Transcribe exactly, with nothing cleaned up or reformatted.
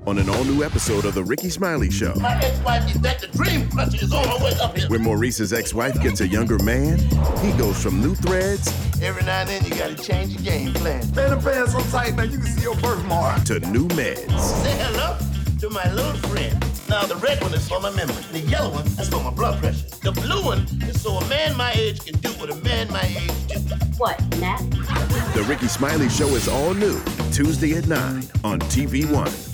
on an all-new episode of The Ricky Smiley Show. My ex-wife is that the dream crusher is on her way up here. When Maurice's ex-wife gets a younger man, he goes from new threads. Every now and then you gotta change your game plan. Man, the pants so tight, man, you can see your birthmark. To new meds. Say hello to my little friend. Now, the red one is for my memory. The yellow one is for my blood pressure. The blue one is so a man my age can do what a man my age do. What, Matt? The Ricky Smiley Show is all new, Tuesday at nine on T V One.